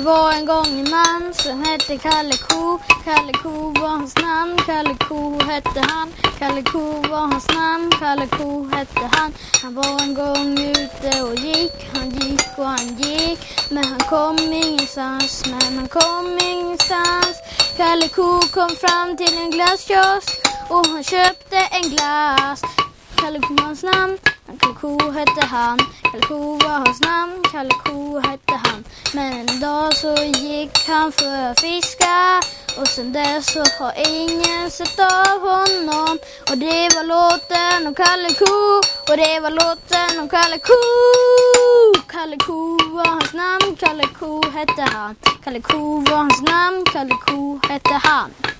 Det var en gång en man som hette Kalle Ko. Kalle Ko var hans namn, Kalle Ko hette han. Kalle Ko var hans namn, Kalle Ko hette han. Han var en gång ute och gick, han gick och han gick. Men han kom ingenstans, Kalle Ko kom fram till en glasskiosk och han köpte en glass. Kalle Ko var hans namn, Kalle Ko hette han. Kalle Ko var hans namn, Kalle Ko hette han. Men en dag så gick han för att fiska och sen dess så har ingen sett av honom. Och det var låten om Kalle Ko, och det var låten om Kalle Ko. Kalle Ko var hans namn, Kalle Ko hette han. Kalle Ko var hans namn, Kalle Ko hette han.